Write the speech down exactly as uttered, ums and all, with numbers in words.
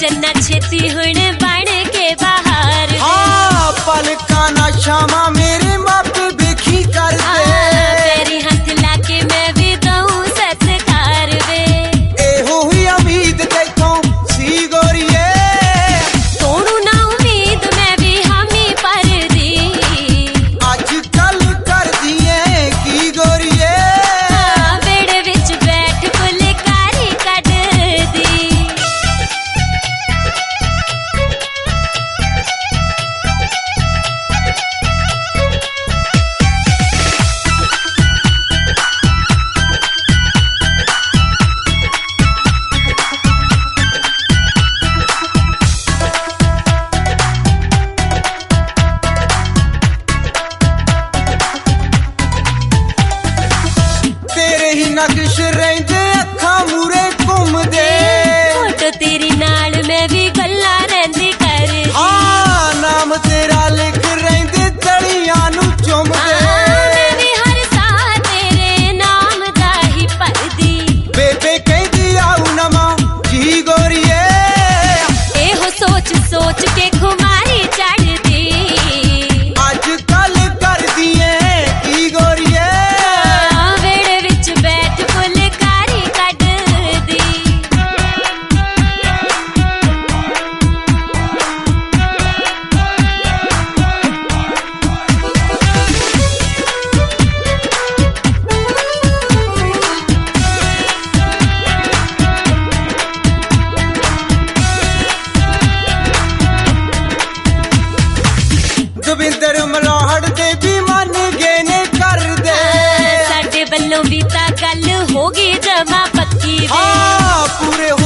चन्ना छेती हुण बन के बाहर हाँ पलका ना शामा मेरे मापे बेखी कर दे तेरी हाथ लाके मैं भी दूं सत्कार वे एहो ही उम्मीद देखो सी गोरिए तोड़ू ना उम्मीद मैं भी हामी पर दी आज कल कर दिए की गोरिए बेड़े विच बैठ फुलकारी कढ दी तेरे ही नक्श रहिंदे अखां मूरे घूमदे फोटो तेरी नाल मैं भी गल्ला रहंदी कर दी हाँ नाम तेरा लिख रहिंदे तलियां नू चुमदे मैं भी हर साल तेरे नाम दा ही भरदी बेबे कहदी आऊ नवां की गोरिए एहो सोच सोच के खुमारी चढ़दी आज कल कर दिए की गोरिए वेड़े विच बैठ फुलकारी कढ दी दविंदर मलाहड़ दे भी मन गए ने कर दे साडे वल्लों भी तां गल हो गई जमा पक्की वे हाँ पूरे